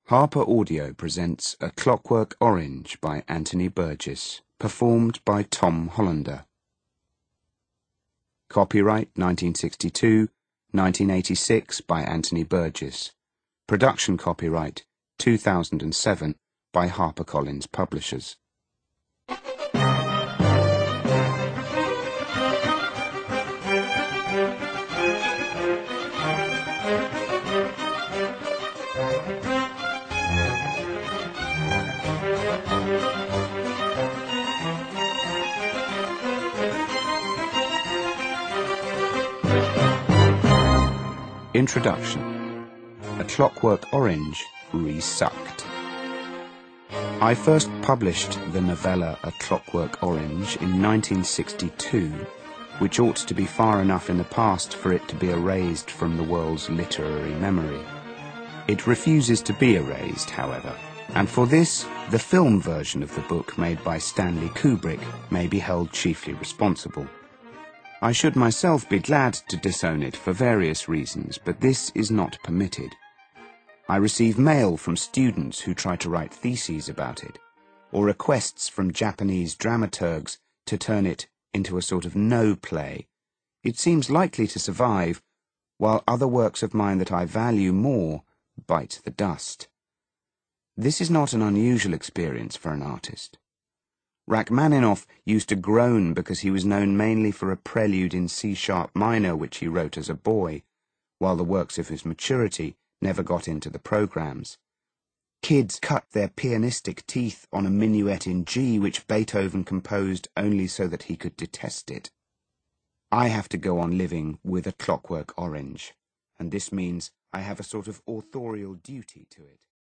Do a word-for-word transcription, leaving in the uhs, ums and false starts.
Harper Audio presents A Clockwork Orange by Anthony Burgess, performed by Tom Hollander. Copyright nineteen sixty-two, nineteen eighty-six by Anthony Burgess. Production copyright two thousand seven by HarperCollins Publishers. Introduction. A Clockwork Orange Resucked. I first published the novella A Clockwork Orange in nineteen sixty-two, which ought to be far enough in the past for it to be erased from the world's literary memory. It refuses to be erased, however, and for this, the film version of the book made by Stanley Kubrick may be held chiefly responsible. I should myself be glad to disown it for various reasons, but this is not permitted. I receive mail from students who try to write theses about it, or requests from Japanese dramaturgs to turn it into a sort of no play. It seems likely to survive, while other works of mine that I value more bite the dust. This is not an unusual experience for an artist. Rachmaninoff used to groan because he was known mainly for a prelude in C-sharp minor which he wrote as a boy, while the works of his maturity never got into the programs. Kids cut their pianistic teeth on a minuet in G which Beethoven composed only so that he could detest it. I have to go on living with A Clockwork Orange, and this means I have a sort of authorial duty to it.